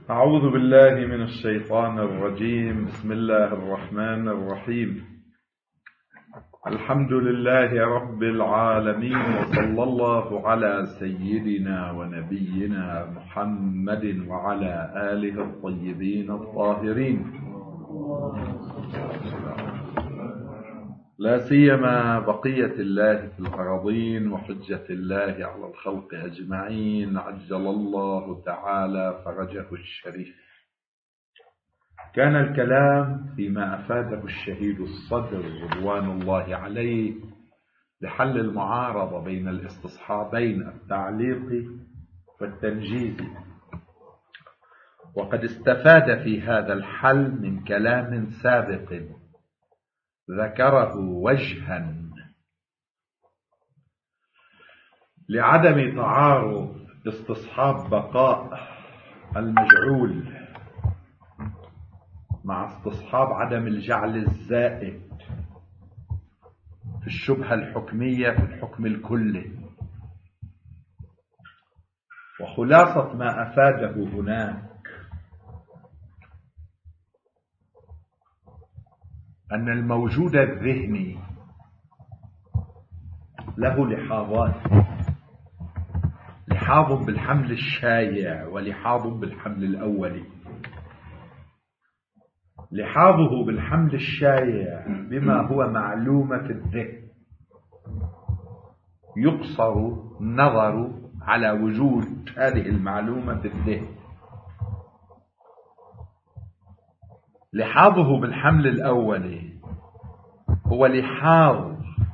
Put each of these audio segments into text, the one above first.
أعوذ بالله من الشيطان الرجيم. بسم الله الرحمن الرحيم. الحمد لله رب العالمين، وصلى الله على سيدنا ونبينا محمد وعلى آله الطيبين الطاهرين، لا سيما بقية الله في الأراضين وحجة الله على الخلق أجمعين، عجل الله تعالى فرجه الشريف. كان الكلام فيما أفاده الشهيد الصدر رضوان الله عليه لحل المعارضة بين الاستصحابين التعليقي والتنجيزي، وقد استفاد في هذا الحل من كلام سابق ذكره وجها لعدم تعارض استصحاب بقاء المجعول مع استصحاب عدم الجعل الزائد في الشبهة الحكمية في الحكم الكلي. وخلاصة ما أفاده هناك أن الموجود الذهني له لحاظات، لحاظ بالحمل الشايع ولحاظ بالحمل الأولي. لحاظه بالحمل الشايع بما هو معلومة في الذهن يقصر النظر على وجود هذه المعلومة في الذهن. لحاظه بالحمل الأولي هو لحاظ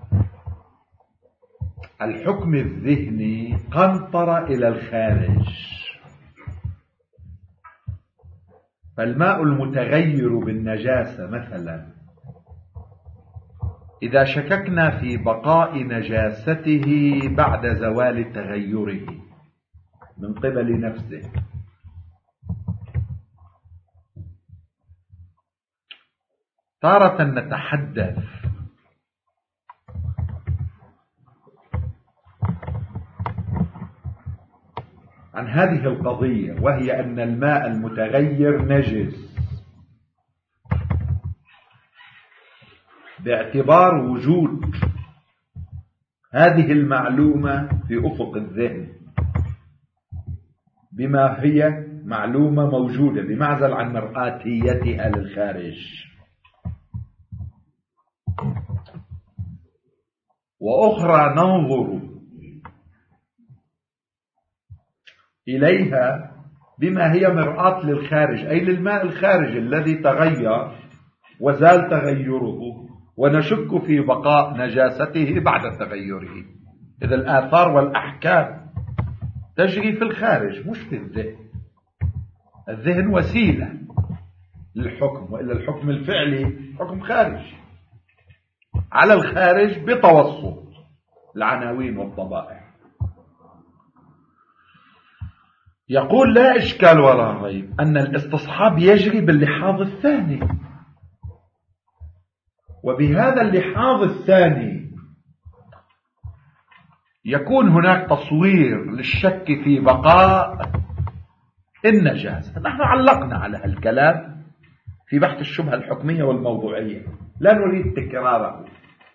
الحكم الذهني قنطر إلى الخارج. فالماء المتغير بالنجاسة مثلا، إذا شككنا في بقاء نجاسته بعد زوال تغيره من قبل نفسه، تارة نتحدث عن هذه القضية، وهي أن الماء المتغير نجس باعتبار وجود هذه المعلومة في أفق الذهن بما هي معلومة موجودة بمعزل عن مرآتيتها للخارج. وأخرى ننظر إليها بما هي مرآة للخارج، أي للماء الخارج الذي تغير وزال تغيره ونشك في بقاء نجاسته بعد تغيره. إذا الآثار والأحكام تجري في الخارج مش في الذهن. الذهن وسيلة للحكم، وإلا الحكم الفعلي حكم خارج على الخارج بتوسط العناوين والطبائع. يقول لا إشكال ولا ريب أن الاستصحاب يجري باللحاظ الثاني، وبهذا اللحاظ الثاني يكون هناك تصوير للشك في بقاء النجاسة. نحن علقنا على هالكلام في بحث الشبهة الحكمية والموضوعية، لا نريد تكراره.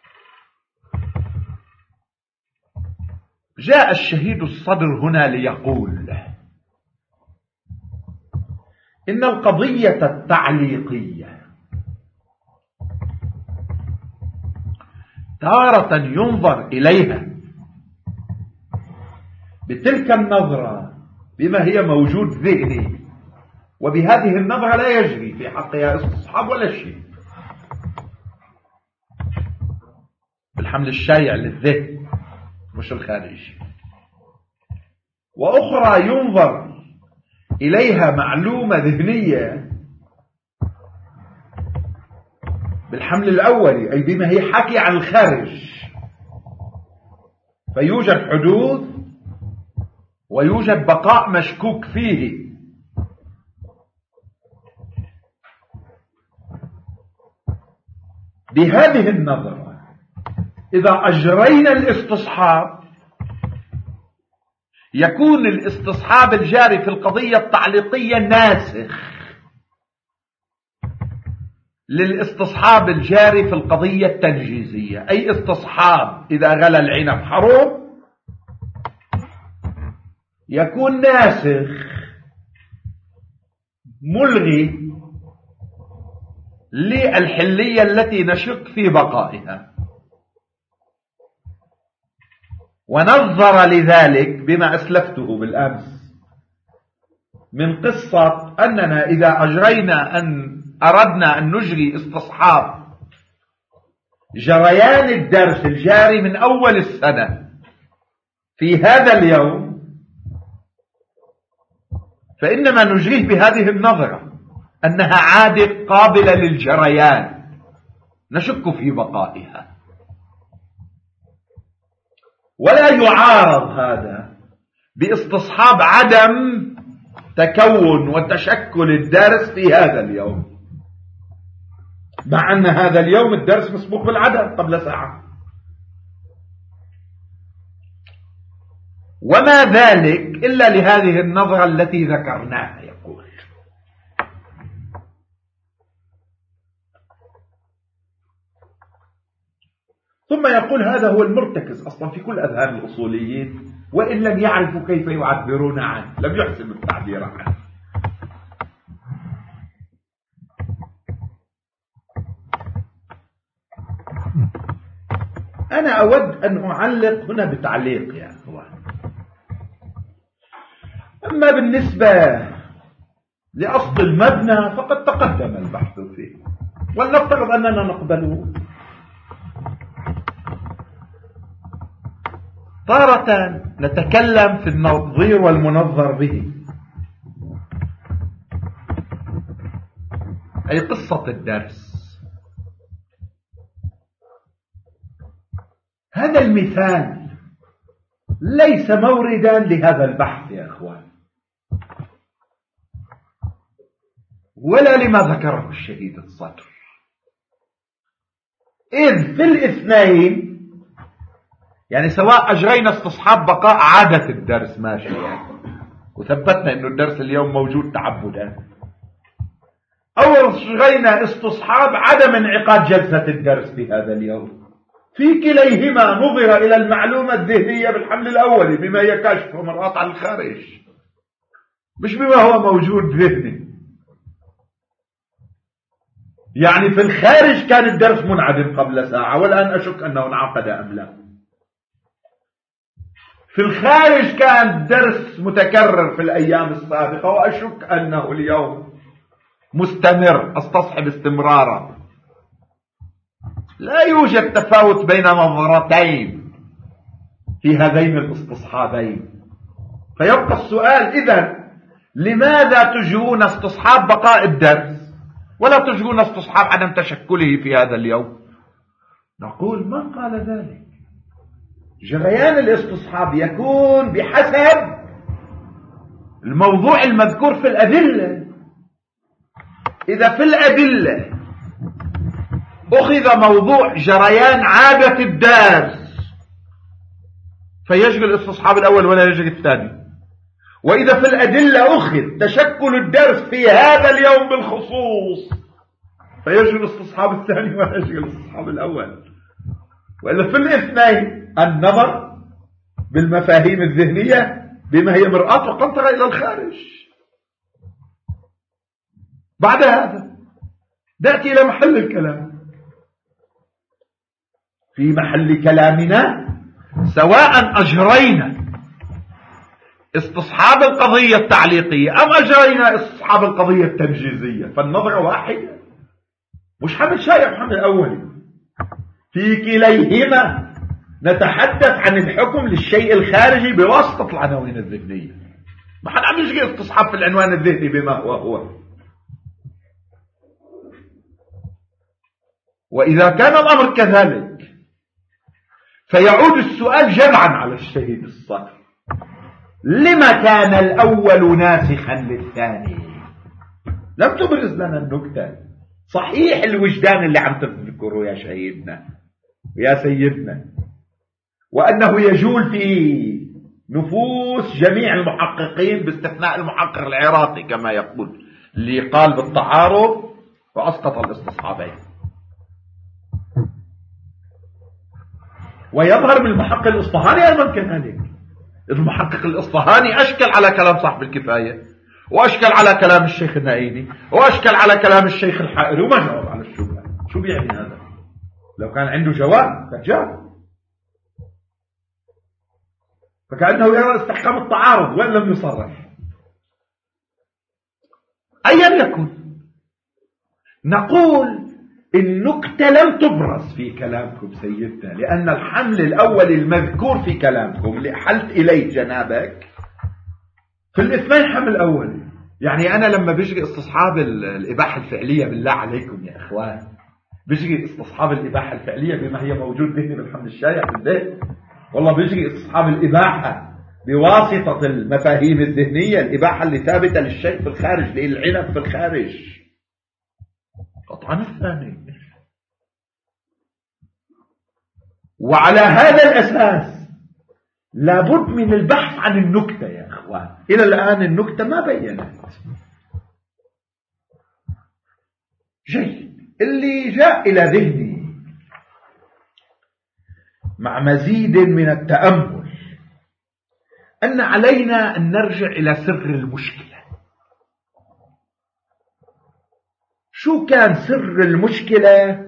جاء الشهيد الصدر هنا ليقول إن القضية التعليقية تارة ينظر إليها بتلك النظرة بما هي موجود ذهني، وبهذه النظرة لا يجري في حقها استصحاب ولا شيء بالحمل الشايع للذهن مش الخارجي. وأخرى ينظر إليها معلومة ذهنية بالحمل الأولي، أي بما هي حكي عن الخارج، فيوجد حدوث ويوجد بقاء مشكوك فيه. بهذه النظرة إذا أجرينا الاستصحاب يكون الاستصحاب الجاري في القضية التعليقية ناسخ للاستصحاب الجاري في القضية التنجيزية. أي استصحاب إذا غلى العنب حروب يكون ناسخ ملغي للحلية التي نشك في بقائها. ونظر لذلك بما أسلفته بالأمس من قصة أننا إذا أردنا أن نجري استصحاب جريان الدرس الجاري من أول السنة في هذا اليوم، فإنما نجريه بهذه النظرة أنها عادة قابلة للجريان نشك في بقائها، ولا يعارض هذا باستصحاب عدم تكون وتشكل الدرس في هذا اليوم، مع أن هذا اليوم الدرس مسبوق بالعدم قبل ساعة. وما ذلك إلا لهذه النظرة التي ذكرناها. يقول ثم يقول هذا هو المرتكز أصلا في كل أذهان الأصوليين، وإن لم يعرفوا كيف يعبرون عنه، لم يحسنوا التعبير عنه. أنا أود أن أعلق هنا بتعليق يا أخوان. أما بالنسبة لأصل المبنى فقد تقدم البحث فيه، ولنفترض أننا نقبله. تارة نتكلم في النظير والمنظر به، أي قصة الدرس. هذا المثال ليس موردا لهذا البحث يا أخوان، ولا لما ذكره الشهيد الصدر، إذ في الاثنين يعني سواء أجرينا استصحاب بقاء عادة الدرس ماشي يعني، وثبتنا أنه الدرس اليوم موجود تعبدا، أو أجرينا استصحاب عدم انعقاد جلسة الدرس في هذا اليوم، في كليهما نظر إلى المعلومة الذهنية بالحمل الأولي بما هي كشف ومرآة على الخارج، مش بما هو موجود ذهني. يعني في الخارج كان الدرس منعدم قبل ساعة، والآن أشك أنه انعقد أم لا. في الخارج كان الدرس متكرر في الأيام السابقة، وأشك أنه اليوم مستمر، أستصحب استمرارا. لا يوجد تفاوت بين نظرتين في هذين الاستصحابين. فيبقى السؤال إذن لماذا تجرون استصحاب بقاء الدرس ولا تجرون استصحاب عدم تشكله في هذا اليوم؟ نقول ما قال ذلك. جريان الاستصحاب يكون بحسب الموضوع المذكور في الأدلة. إذا في الأدلة أخذ موضوع جريان عادة الدرس فيجري الاستصحاب الأول ولا يجري الثاني، وإذا في الأدلة أخذ تشكل الدرس في هذا اليوم بالخصوص فيجري الاستصحاب الثاني ولا يجري الاستصحاب الأول. وإلا في الاثنين النظر بالمفاهيم الذهنية بما هي مرآة وقنطرة إلى الخارج. بعد هذا نأتي إلى محل الكلام. في محل كلامنا سواء أجرينا استصحاب القضية التعليقية أم أجرينا استصحاب القضية التنجيزية فالنظرة واحدة، مش حمل شايع حمل أولي. في كليهما نتحدث عن الحكم للشيء الخارجي بواسطة العناوين الذهنية. ما حد عم يجي استصحاب في العنوان الذهني بما هو. وإذا كان الأمر كذلك فيعود السؤال جمعا على الشهيد الصدر: لما كان الأول ناسخا للثاني؟ لم تبرز لنا النكتة. صحيح الوجدان اللي عم تذكره يا شهيدنا ويا سيدنا، وأنه يجول في نفوس جميع المحققين باستثناء المحقق العراقي كما يقول، اللي قال بالتعارض وأسقط الاستصحابين. ويظهر من المحقق الإصفهاني أيضا كذلك. المحقق الإصفهاني أشكل على كلام صاحب الكفاية، وأشكل على كلام الشيخ النائيني، وأشكل على كلام الشيخ الحائري، وما جاوب على الشبهة. شو بيعني هذا؟ لو كان عنده جواب فجاوب، فكأنه يرى استحكام التعارض وإن لم يصرح. أيا يكن، نقول النكتة لم تبرز في كلامكم سيدنا، لأن الحمل الأول المذكور في كلامكم اللي أحلت إليه جنابك في الاثنين حمل أول. يعني أنا لما بيجري استصحاب الإباحة الفعلية، بالله عليكم يا إخوان، بيجري استصحاب الإباحة الفعلية بما هي موجود ذهني بالحمد الشايع في البيت، والله بيجري استصحاب الإباحة بواسطة المفاهيم الذهنية، الإباحة اللي ثابتة للشيء في الخارج، للعنب في الخارج قطعا الثاني. وعلى هذا الأساس لابد من البحث عن النكتة يا أخوان. إلى الآن النكتة ما بينت. جيد، اللي جاء إلى ذهني مع مزيد من التأمل أن علينا أن نرجع إلى سر المشكلة. شو كان سر المشكلة؟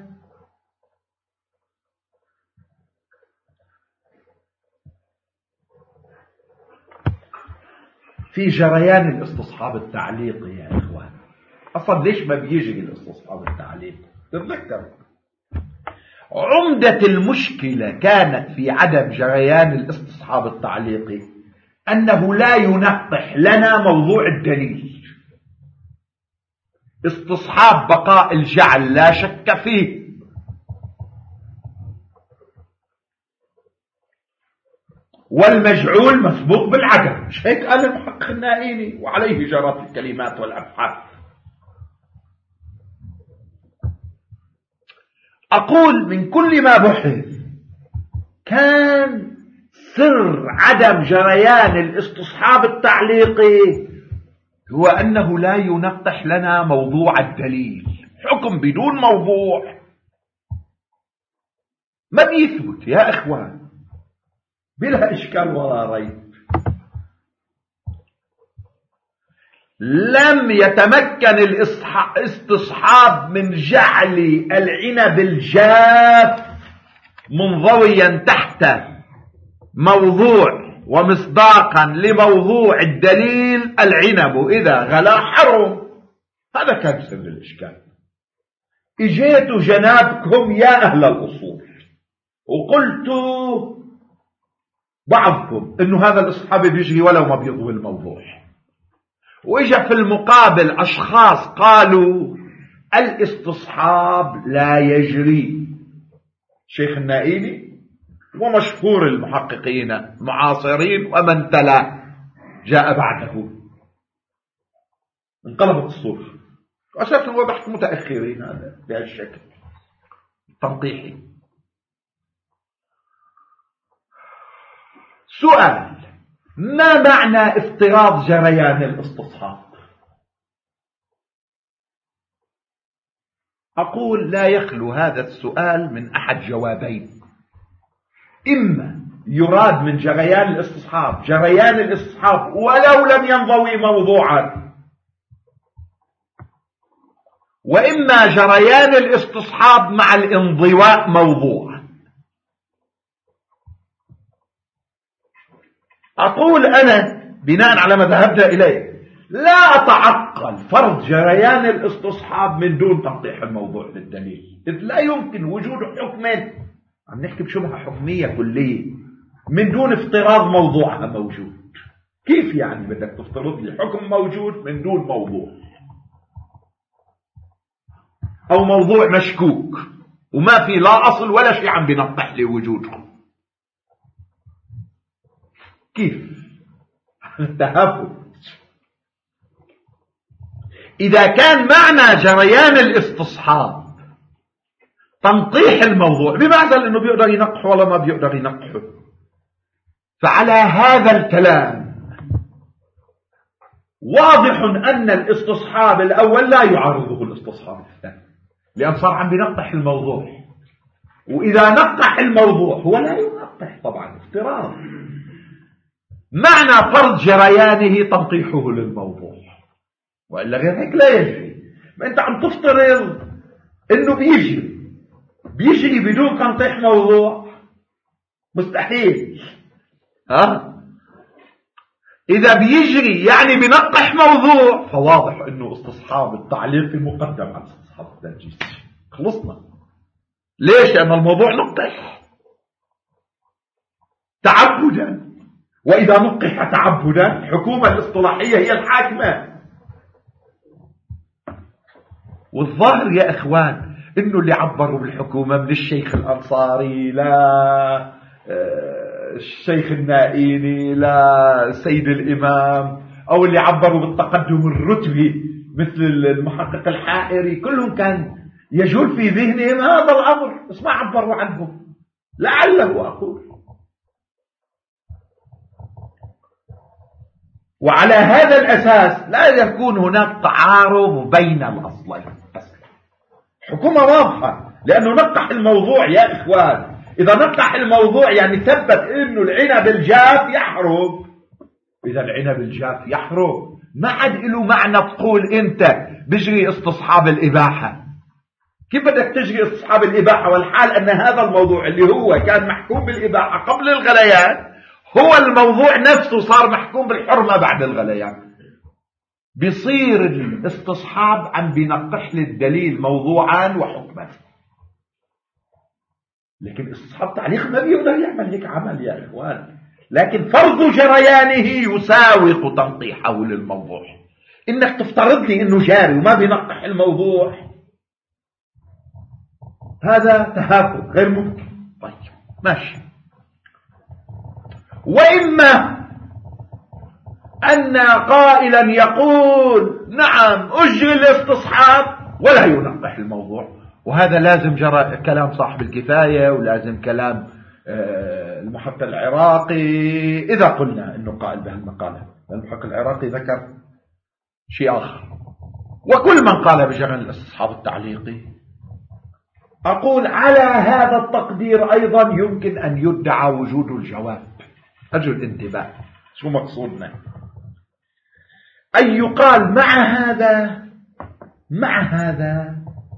في جريان الاستصحاب التعليقي يا إخوان. أصلا ليش ما بيجي الاستصحاب التعليقي؟ تتذكر عمدة المشكلة كانت في عدم جريان الاستصحاب التعليقي، أنه لا ينقح لنا موضوع الدليل. استصحاب بقاء الجعل لا شك فيه، والمجعول مسبوق بالعدم، مش هيك قال المحقق النائيني؟ وعليه جرت الكلمات والأبحاث. أقول من كل ما بحث كان سر عدم جريان الاستصحاب التعليقي هو أنه لا ينقح لنا موضوع الدليل. حكم بدون موضوع ما بيثبت يا إخوان، بلا إشكال ولا ريب. لم يتمكن الاستصحاب من جعل العنب الجاف منضويا تحت موضوع ومصداقا لموضوع الدليل العنب إذا غلا حرم. هذا كان سر الإشكال. اجيت جنابكم يا أهل الأصول وقلت بعضكم إنه هذا الاستصحاب بيجري ولو ما بيضوي الموضوع، وإجا في المقابل أشخاص قالوا الاستصحاب لا يجري. شيخ النائيني ومشهور المحققين المعاصرين ومن تلا جاء بعده، انقلبت الصورة. أساسا هو بحث متأخرين هذا بهالشكل تنقيحي. سؤال: ما معنى افتراض جريان الاستصحاب؟ أقول لا يخلو هذا السؤال من أحد جوابين. إما يراد من جريان الاستصحاب جريان الاستصحاب ولو لم ينضوي موضوعا، وإما جريان الاستصحاب مع الانضواء موضوعا. أقول أنا بناء على ما ذهبت إليه لا أتعقل فرض جريان الاستصحاب من دون تنقيح الموضوع للدليل، إذ لا يمكن وجود حكمين، عم نحكي بشبهة حكمية كلية، من دون افتراض موضوعها موجود. كيف يعني بدك تفترض لي حكم موجود من دون موضوع، أو موضوع مشكوك وما في لا أصل ولا شيء عم بنقح لي وجوده؟ كيف؟ تهافت. إذا كان معنى جريان الاستصحاب تنقيح الموضوع، بمعنى أنه بيقدر ينقح ولا ما بيقدر ينقحه، فعلى هذا الكلام واضح أن الاستصحاب الأول لا يعارضه الاستصحاب الثاني، لأن صار عم بنقح الموضوع، وإذا نقح الموضوع هو لا ينقح طبعا افتراض، معنى فرض جريانه تنقيحه للموضوع، وإلا غير هيك لا يجري. ما أنت عم تفترض أنه بيجري بدون تنقيح موضوع، مستحيل. إذا بيجري يعني بنقح موضوع، فواضح أنه استصحاب التعليق مقدم على استصحاب التنجيز. خلصنا. ليش؟ لأن الموضوع نقح تعبدا، وإذا نقح تعبدا الحكومة الاصطلاحية هي الحاكمة. والظاهر يا إخوان إنه اللي عبروا بالحكومة من الشيخ الأنصاري لا الشيخ النائيني لا السيد الإمام، أو اللي عبروا بالتقدم الرتبي مثل المحقق الحائري، كلهم كان يجول في ذهنهم هذا الأمر، بس ما عبروا عنه. لعله أقول. وعلى هذا الأساس لا يكون هناك تعارض بين الأصلين. حكومة واضحة، لأنه نقح الموضوع يا إخوان. إذا نقح الموضوع يعني ثبت إنه العنب الجاف يحرق. إذا العنب الجاف يحرق ما عاد له معنى تقول أنت بجري استصحاب الإباحة. كيف بدك تجري استصحاب الإباحة والحال أن هذا الموضوع اللي هو كان محكوم بالإباحة قبل الغليان هو الموضوع نفسه صار محكوم بالحرمة بعد الغليان؟ بيصير الاستصحاب عم بينقح للدليل موضوعا وحكما. لكن استصحاب تعليق ما بيقدر يعمل هيك عمل يا إخوان. لكن فرض جريانه يساوق تنقيحه للموضوع. إنك تفترض لي إنه جاري وما بينقح الموضوع، هذا تهافت غير ممكن. طيب ماشي. وإما أن قائلا يقول نعم أجري الاستصحاب ولا ينقح الموضوع، وهذا لازم جرى كلام صاحب الكفاية ولازم كلام المحقق العراقي إذا قلنا أنه قائل بهالمقالة. المحقق العراقي ذكر شيء آخر، وكل من قال بجرى الاستصحاب التعليقي. أقول على هذا التقدير أيضا يمكن أن يدعى وجود الجواب. أرجو الانتباه، شو مقصودنا؟ أن يقال مع هذا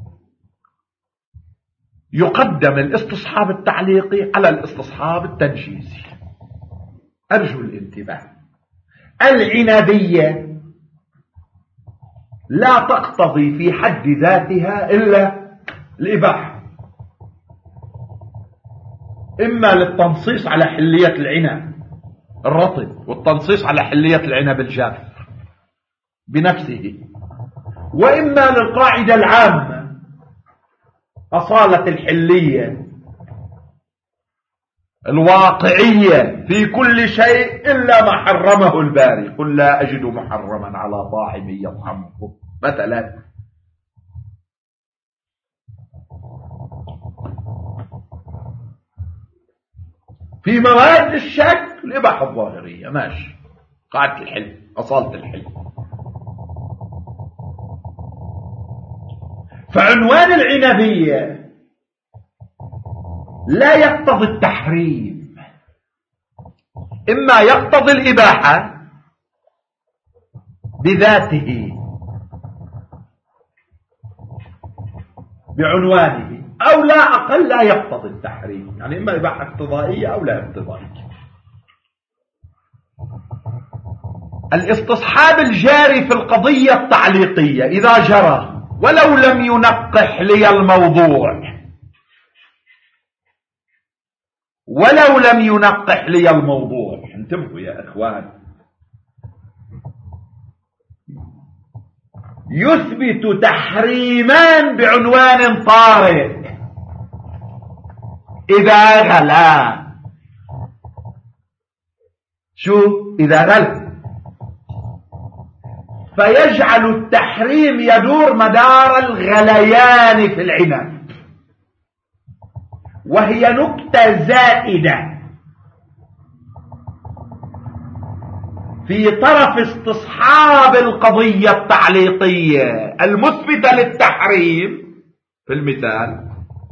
يقدم الاستصحاب التعليقي على الاستصحاب التنجيزي. أرجو الانتباه. العنادية لا تقتضي في حد ذاتها إلا الإباحة، إما للتنصيص على حلية العنب الرطب والتنصيص على حلية العنب الجاف بنفسه، وإما للقاعدة العامة أصالة الحلية الواقعية في كل شيء إلا ما حرمه الباري. قل لا أجد محرما على طاعم يطعمه مثلا. في مواد الشك الإباحة الظاهرية ماشي، قاعدة الحل أصالة الحل. فعنوان العنبية لا يقتضي التحريم، إما يقتضي الإباحة بذاته بعنوانه، أو لا أقل لا يقتضي التحريم، يعني إما إباحة اقتضائية أو لا اقتضائية. الاستصحاب الجاري في القضية التعليقية إذا جرى ولو لم ينقح لي الموضوع، ولو لم ينقح لي الموضوع، انتبهوا يا إخوان، يثبت تحريمان بعنوان طارئ إذا غلا. شو إذا غلا؟ فيجعل التحريم يدور مدار الغليان في العنب، وهي نكتة زائدة في طرف استصحاب القضية التعليقية المثبتة للتحريم في المثال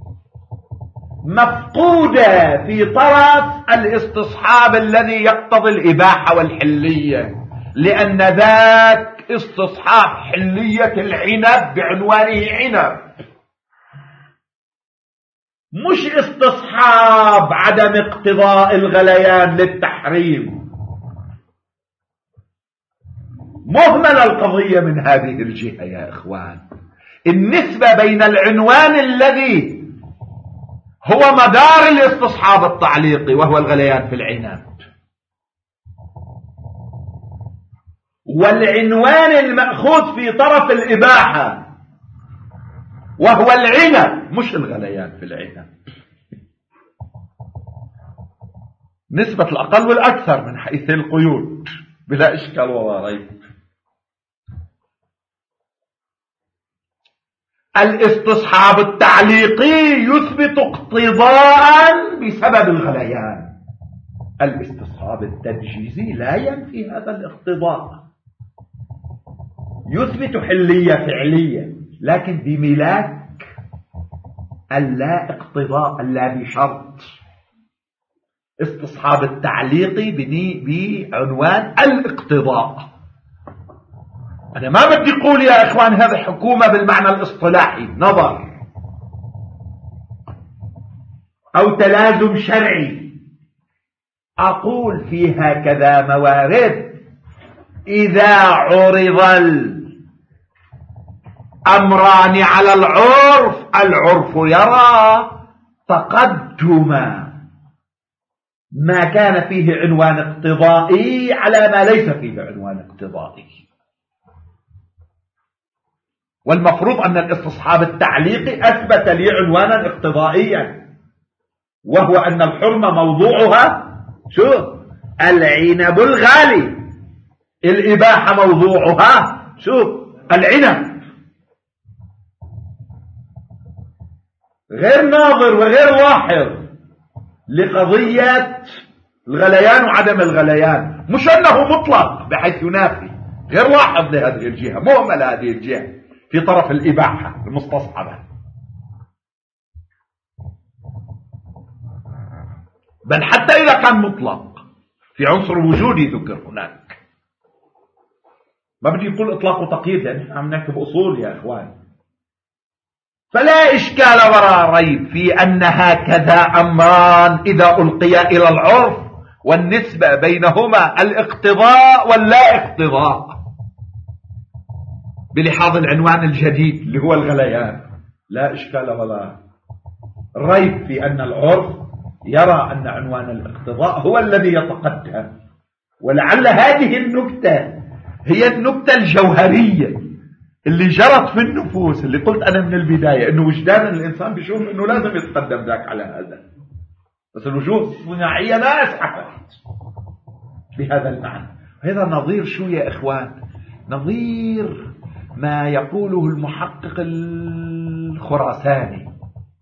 مفقودة في طرف الاستصحاب الذي يقتضي الإباحة والحلية، لأن ذاك استصحاب حلية العنب بعنوانه عنب، مش استصحاب عدم اقتضاء الغليان للتحريم. مهملة القضية من هذه الجهة يا إخوان. النسبة بين العنوان الذي هو مدار الاستصحاب التعليقي وهو الغليان في العنب والعنوان المأخوذ في طرف الإباحة وهو العنب مش الغليان في العنب، نسبة الأقل والأكثر من حيث القيود بلا إشكال ولا ريب. الاستصحاب التعليقي يثبت اقتضاء بسبب الغليان، الاستصحاب التنجيزي لا ينفي هذا الاقتضاء، يثبت حلية فعلية لكن بملاك اللا اقتضاء، لا بشرط. استصحاب التعليقي بعنوان الاقتضاء. أنا ما بدي أقول يا إخوان هذا حكومة بالمعنى الاصطلاحي نظر أو تلازم شرعي، أقول في هكذا موارد إذا عرض الأمران على العرف، العرف يرى تقدم ما كان فيه عنوان اقتضائي على ما ليس فيه عنوان اقتضائي. والمفروض أن الاستصحاب التعليقي أثبت لي عنوانا اقتضائيا وهو أن الحرمة موضوعها شو؟ العنب الغالي، الإباحة موضوعها شو؟ العنب. غير ناظر وغير لاحظ لقضية الغليان وعدم الغليان، مش أنه مطلق بحيث ينافي، غير لاحظ لهذه الجهة، مهمل هذه الجهة في طرف الإباحة المستصحبة. بل حتى إذا كان مطلق في عنصر وجودي ذكر هناك، ما بدي يقول إطلاق وتقييد لأن عم نحكي بأصول يا إخوان. فلا إشكال ولا ريب في أن هكذا أمران إذا ألقيا إلى العرف والنسبة بينهما الاقتضاء واللا اقتضاء بلحاظ العنوان الجديد اللي هو الغليان، لا إشكال ولا ريب في أن العرف يرى أن عنوان الاقتضاء هو الذي يتقدم. ولعل هذه النكتة هي النكتة الجوهرية اللي جرت في النفوس، اللي قلت أنا من البداية أنه وجدان الإنسان بيشوف أنه لازم يتقدم ذاك على هذا، بس الوجوه الصناعية لا أسعفت بهذا المعنى. هذا نظير شو يا إخوان؟ نظير ما يقوله المحقق الخراساني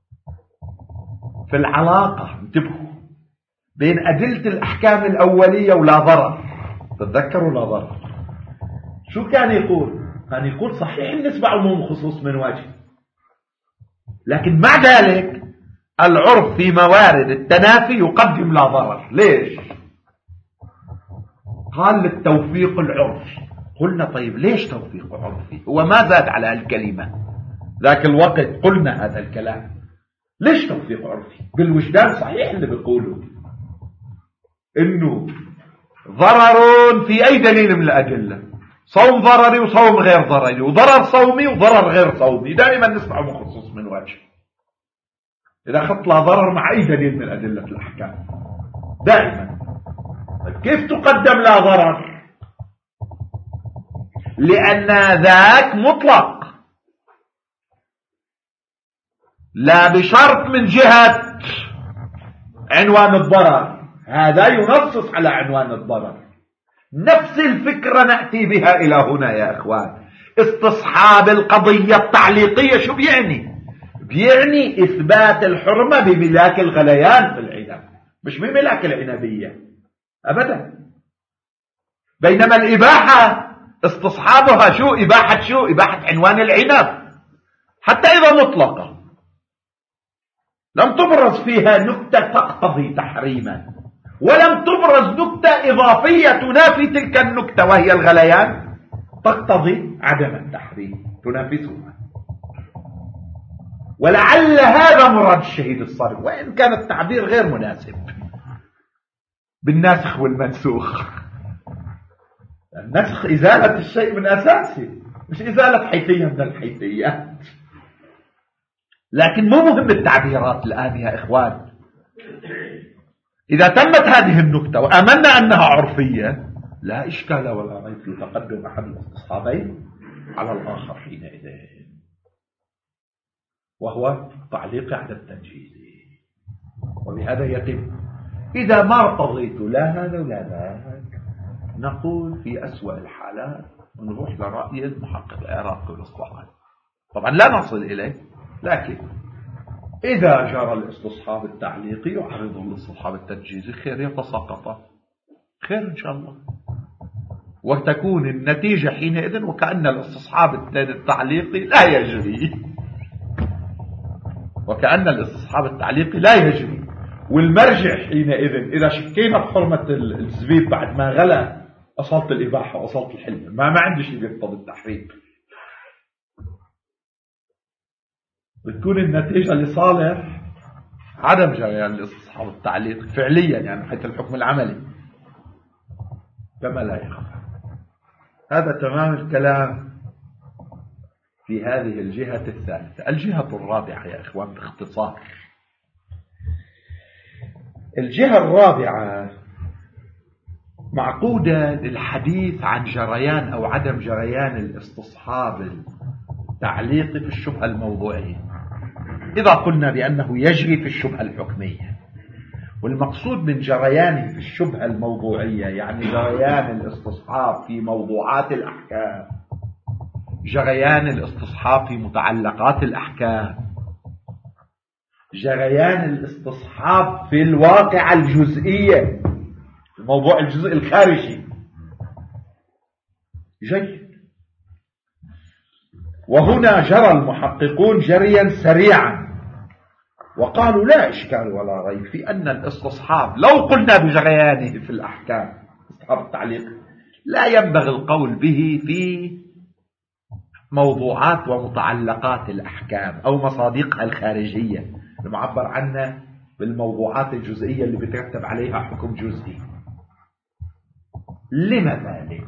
في العلاقة، انتبهوا، بين أدلة الأحكام الأولية ولا ضرر. تتذكروا لا ضرر شو كان يقول؟ كان يقول صحيح النسبة عموم خصوص من وجه، لكن مع ذلك العرف في موارد التنافي يقدم لا ضرر. ليش؟ قال للتوفيق العرفي. قلنا طيب ليش توفيق عرفي؟ هو ما زاد على الكلمة ذاك الوقت، قلنا هذا الكلام. ليش توفيق عرفي؟ بالوجدان صحيح اللي بيقولوا انه ضرر في اي دليل من الادله، صوم ضرري وصوم غير ضرري، وضرر صومي وضرر غير صومي، دائما نسمع مخصص من وجه. اذا اخذت لا ضرر مع اي دليل من ادله الاحكام دائما، كيف تقدم لا ضرر؟ لان ذاك مطلق لا بشرط من جهة عنوان الضرر، هذا ينصص على عنوان الضرر. نفس الفكرة نأتي بها إلى هنا يا أخوان. استصحاب القضية التعليقية شو بيعني؟ بيعني إثبات الحرمة بملاك الغليان في العنب، مش بملاك العنبية أبدا. بينما الإباحة استصحابها شو؟ إباحة عنوان العنب حتى إذا مطلقة لم تبرز فيها نكتة تقتضي تحريما، ولم تبرز نكتة إضافية تنافي تلك النكتة وهي الغليان تقتضي عدم التحريم، تنافسها. ولعل هذا مراد الشهيد الصارم، وإن كان التعبير غير مناسب بالناسخ والمنسوخ. النسخ إزالة الشيء من أساسه، مش إزالة حيثية من الحيثيات. لكن مو مهم التعبيرات الآن يا إخوان. إذا تمت هذه النكتة وآمنا أنها عرفية لا إشكال ولا ريب في تقدم أحد الاستصحابين على الآخر حينئذ، وهو تعليق على التنجيز. وبهذا يتم. إذا ما ارتضيت لا هذا ولا ذاك نقول في أسوأ الحالات ونروح لرأي المحقق العراقي والاصطلاحي. طبعا لا نصل إليه، لكن إذا جرى الاستصحاب التعليقي يعرض الاستصحاب التنجيزي خير، يتساقط خير إن شاء الله، وتكون النتيجة حينئذ وكأن الاستصحاب التعليقي لا يجري، وكأن الاستصحاب التعليقي لا يجري. والمرجع حينئذ إذا شكينا بحرمة الزبيب بعد ما غلى أصالة الإباحة وأصالة الحل، ما عندي شيء يقتضي التحريم، بتكون النتيجة لصالح عدم جريان الاستصحاب التعليق فعليا، يعني حيث الحكم العملي كما لا يخفى. هذا تمام الكلام في هذه الجهة الثالثة. الجهة الرابعة يا إخوان باختصار، الجهة الرابعة معقودة للحديث عن جريان أو عدم جريان الاستصحاب التعليقي في الشبهة الموضوعية. إذا قلنا بأنه يجري في الشبهة الحكمية، والمقصود من جريانه في الشبهة الموضوعية يعني جريان الاستصحاب في موضوعات الأحكام، جريان الاستصحاب في متعلقات الأحكام، جريان الاستصحاب في الواقع الجزئية، الموضوع الجزئي الخارجي، جيد. وهنا جرى المحققون جريا سريعا وقالوا لا إشكال ولا ريب في أن الاستصحاب لو قلنا بجريانه في الأحكام استصحاب التعليق لا ينبغي القول به في موضوعات ومتعلقات الأحكام أو مصادقها الخارجية المعبر عنها بالموضوعات الجزئية اللي بترتب عليها حكم جزئي. لما ذلك؟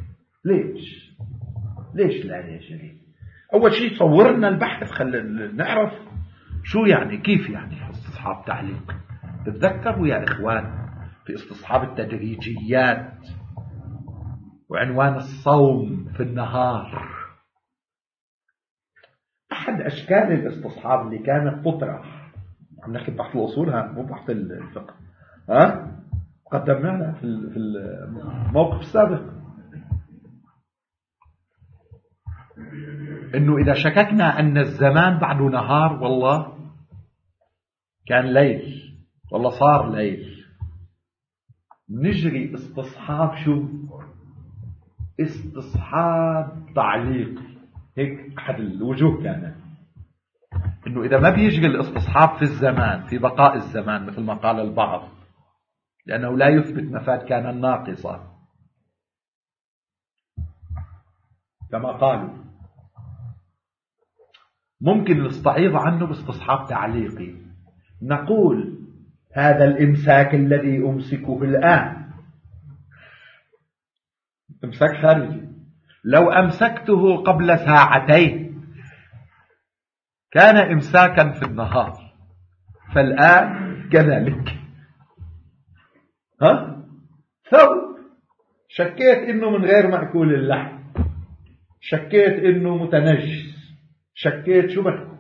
ليش لا يجري؟ أول شيء صورنا البحث، خلينا نعرف شو يعني، كيف يعني استصحاب تعليق. تتذكروا يا إخوان في استصحاب التدريجيات وعنوان الصوم في النهار، أحد أشكال الاستصحاب اللي كانت تطرح، عم نحكي بحث الأصول مو بحث الفقه، قدمناها في الموقف السابق، إنه إذا شككنا أن الزمان بعده نهار والله كان ليل والله صار ليل، نجري استصحاب شو؟ استصحاب تعليقي. هيك أحد الوجوه كانت إنه إذا ما بيجري الاستصحاب في الزمان في بقاء الزمان مثل ما قال البعض لأنه لا يثبت مفاد كان الناقصة كما قالوا، ممكن نستعيض عنه باستصحاب تعليقي. نقول هذا الإمساك الذي أمسكه الآن إمساك خارجي، لو أمسكته قبل ساعتين كان إمساكا في النهار، فالآن كذلك. ثوب شكيت إنه من غير مأكول اللحم، شكيت إنه متنجس، شكيت شو بك،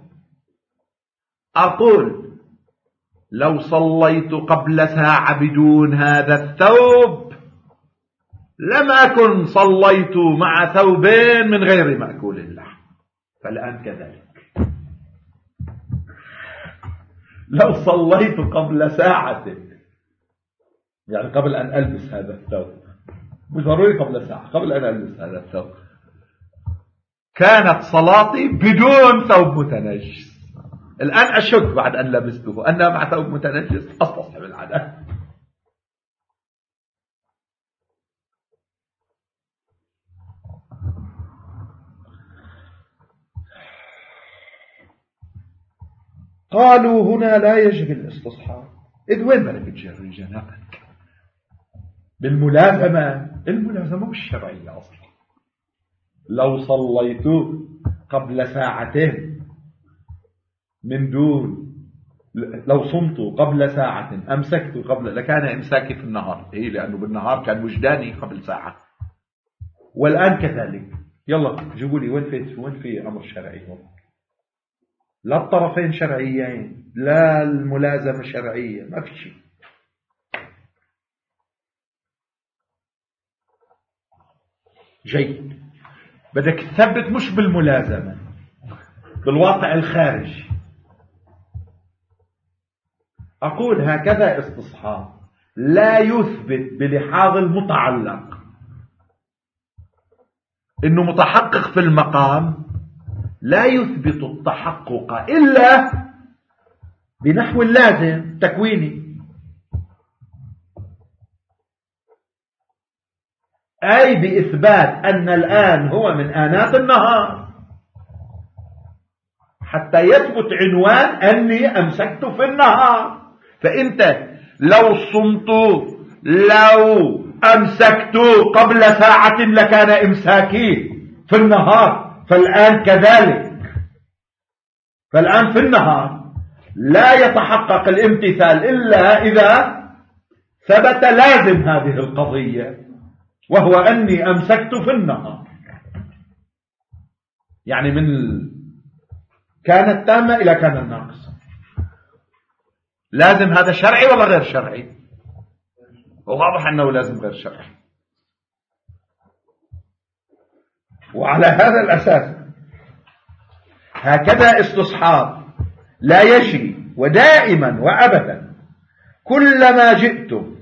أقول لو صليت قبل ساعة بدون هذا الثوب لم أكن صليت مع ثوبين من غير مأكول اللحم، فالآن كذلك. لو صليت قبل ساعة يعني قبل أن ألبس هذا الثوب ضروري قبل ساعة، قبل أن ألبس هذا الثوب. كانت صلاتي بدون ثوب متنجس. الآن أشك بعد أن لبسته أنها مع ثوب متنجس أستصحب العادة. قالوا هنا لا يجب الاستصحاب. إذ وين بدك تجري جنابك؟ بالملازمة. الملازمة مش شرعية أصلا. لو صليت قبل ساعتين من دون، لو صمت قبل ساعة أمسكت قبل، لكان إمساكي في النهار، إيه، لأنه بالنهار كان وجداني قبل ساعة، والآن كذلك. يلا جيبوا لي وين في أمر شرعي هون؟ لا الطرفين شرعيين، لا الملازمة شرعية، ما في شيء. جيد. بدك تثبت مش بالملازمة، بالواقع الخارجي. أقول هكذا استصحاب لا يثبت بلحاظ المتعلق إنه متحقق في المقام، لا يثبت التحقق إلا بنحو اللازم تكويني، أي بإثبات أن الآن هو من آنات النهار، حتى يثبت عنوان أني أمسكت في النهار. فأنت لو صمت، لو أمسكت قبل ساعة لكان إمساكي في النهار، فالآن كذلك. فالآن في النهار لا يتحقق الامتثال إلا إذا ثبت لازم هذه القضية، وهو أني أمسكت في النهار. يعني من كانت تامة إلى كان الناقص. لازم هذا شرعي ولا غير شرعي؟ وواضح أنه لازم غير شرعي. وعلى هذا الأساس هكذا استصحاب لا يجري، ودائما وأبدا كلما جئتم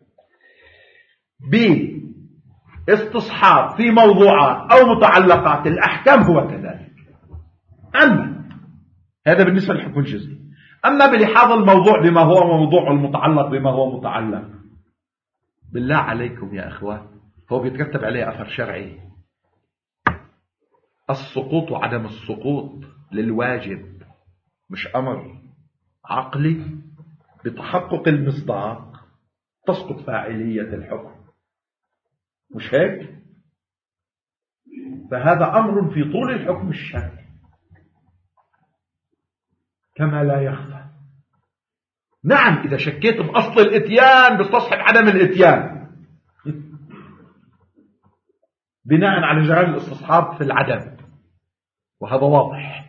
باستصحاب في موضوعات أو متعلقات الأحكام هو كذلك. أما هذا بالنسبة للحكم الجزئي. أما بلحاظ الموضوع بما هو موضوع، المتعلق بما هو متعلق، بالله عليكم يا أخوان، هو بيترتب عليه أثر شرعي. السقوط وعدم السقوط للواجب مش أمر عقلي. بتحقق المصداق تسقط فاعلية الحكم، مش هيك؟ فهذا أمر في طول الحكم الشرعي كما لا يخفى. نعم إذا شكيت بأصل الإتيان بستصحب عدم الإتيان بناء على جريان الاستصحاب في العدم، وهذا واضح.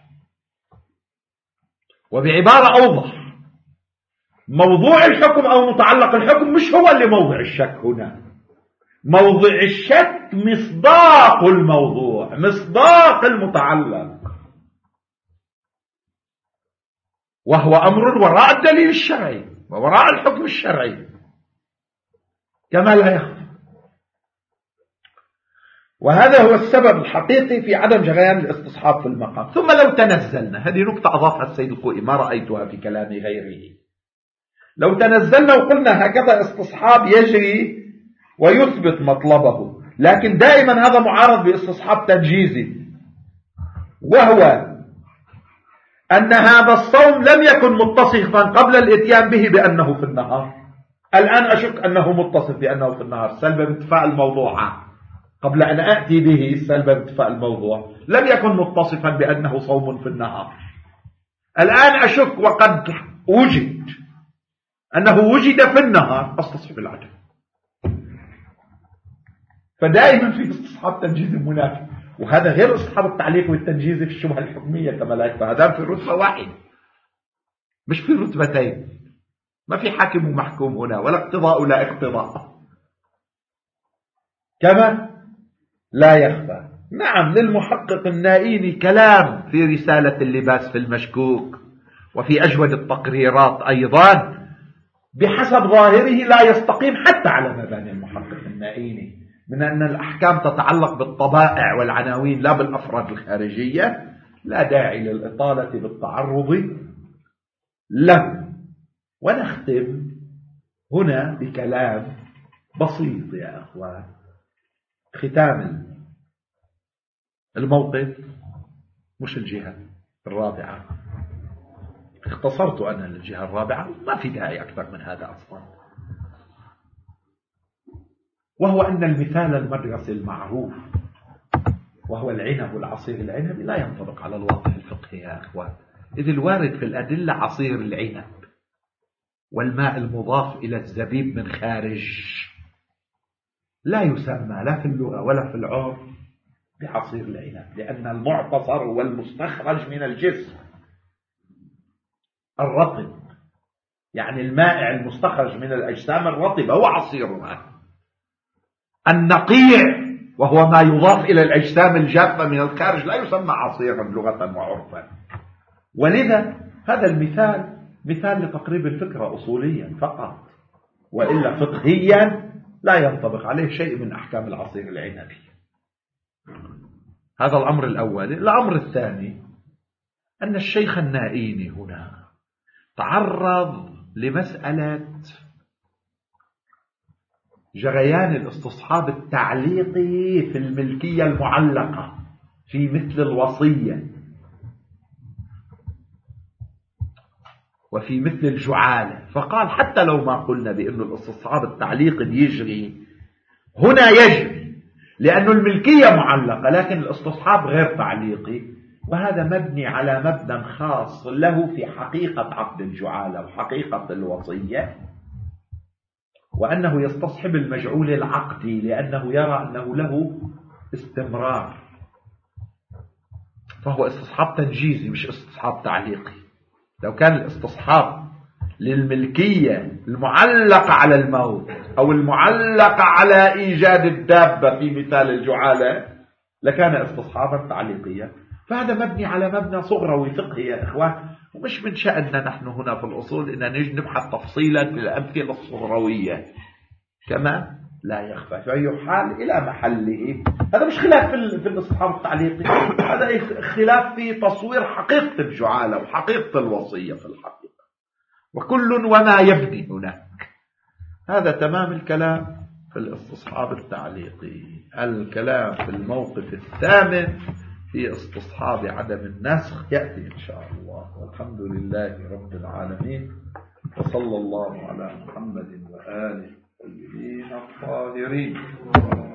وبعبارة أوضح، موضوع الحكم أو متعلق الحكم مش هو اللي موضع الشك هنا. موضع الشك مصداق الموضوع، مصداق المتعلق، وهو أمر وراء الدليل الشرعي ووراء الحكم الشرعي كما لا يخفى. وهذا هو السبب الحقيقي في عدم جريان الاستصحاب في المقام. ثم لو تنزلنا، هذه نقطة أضافها السيد الخوئي ما رأيتها في كلام غيره، لو تنزلنا وقلنا هكذا استصحاب يجري ويثبت مطلبه، لكن دائما هذا معارض باستصحاب تنجيزي، وهو أن هذا الصوم لم يكن متصفا قبل الاتيان به بأنه في النهار. الآن أشك أنه متصف بأنه في النهار سلبا بانتفاء الموضوع. قبل أن أأتي به سلبا بانتفاء الموضوع لم يكن متصفا بأنه صوم في النهار. الآن أشك وقد وجد أنه وجد في النهار، أستصحب العدم. فدائما في استصحاب تنجيز منافي، وهذا غير استصحاب التعليق والتنجيز في الشبهة الحكمية كما لا يكفى. هذا في رتبة واحدة مش في رتبتين. ما في حاكم ومحكوم هنا، ولا اقتضاء ولا اقتضاء كما لا يخفى. نعم للمحقق النائيني كلام في رسالة اللباس في المشكوك وفي أجود التقريرات أيضا بحسب ظاهره لا يستقيم حتى على مباني المحقق النائيني، من أن الأحكام تتعلق بالطبائع والعناوين لا بالأفراد الخارجية، لا داعي للإطالة بالتعرض له. ونختم هنا بكلام بسيط يا أخوان. ختام الموقف مش الجهة الرابعة، اختصرت أنا للجهة الرابعة، ما في داعي أكثر من هذا أصلا، وهو أن المثال المدرسي المعروف وهو العنب والعصير العنبي لا ينطبق على الواقع الفقهي يا أخوان، إذ الوارد في الأدلة عصير العنب والماء المضاف إلى الزبيب من خارج لا يسمى لا في اللغة ولا في العرف بعصير العنب، لأن المعتصر هو المستخرج من الجسم الرطب، يعني المائع المستخرج من الأجسام الرطبة هو عصيرها. النقيع وهو ما يضاف إلى الأجسام الجافة من الخارج لا يسمى عصيرا لغة وعرفا. ولذا هذا المثال مثال لتقريب الفكرة أصوليا فقط، وإلا فقهيا لا ينطبق عليه شيء من أحكام العصير العنبي. هذا الأمر الأول. الأمر الثاني أن الشيخ النائيني هنا تعرض لمسألة جريان الاستصحاب التعليقي في الملكية المعلقة في مثل الوصية وفي مثل الجعالة، فقال حتى لو ما قلنا بأن الاستصحاب التعليقي بيجري هنا يجري لأن الملكية معلقة، لكن الاستصحاب غير تعليقي، وهذا مبني على مبنى خاص له في حقيقة عقد الجعالة وحقيقة الوصية، وأنه يستصحب المجعول العقدي لأنه يرى أنه له استمرار، فهو استصحاب تنجيزي مش استصحاب تعليقي. لو كان الاستصحاب للملكية المعلقة على الموت أو المعلقة على إيجاد الدابة في مثال الجعالة لكان استصحابا تعليقيا، فهذا مبني على مبنى صغروي فقهي يا إخوان، ومش من شأننا نحن هنا في الأصول إن نبحث تفصيلا في الأمثلة الصغروية كما لا يخفى، فيحال إلى محله. هذا مش خلاف في الاستصحاب التعليقي، هذا خلاف في تصوير حقيقة الجعالة وحقيقة الوصية في الحقيقة، وكل وما يبني هناك. هذا تمام الكلام في الاستصحاب التعليقي. الكلام في الموقف الثامن في استصحاب عدم النسخ يأتي إن شاء الله، والحمد لله رب العالمين، وصلى الله على محمد وآله الطاهرين.